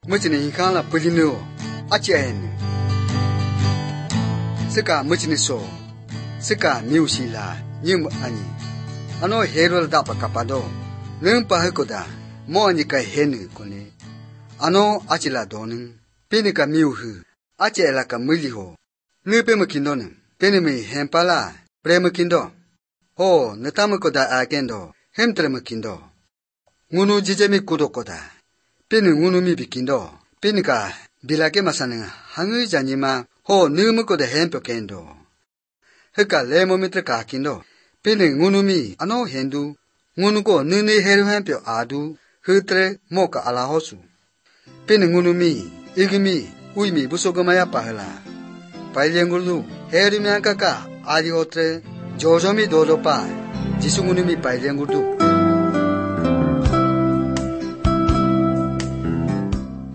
muchini hinkala pulino achen sika muchini so sika miusila nyim ani ano hero da pakapado lempa hekoda mo ani ka henu kone ano achila donin pinika miuhu achela ka muliho nepe makindo penemi hempala premakindo ho natamakoda agendo hemtremakindo ngunu jijemi kudokoda peni ngunu mi bikindo penika bilake masana hangi janima ho numukoda hempokendo heka lemometre kakindo peni ngunu mi ano hendu ngunu ko nune heru hempyo adu hutre moka alahosu peni ngunu mi igimi uimi busogamaya pahala pailengulu heru miankaka ali hotre jojomi dodopa jisungunu mi pailengulu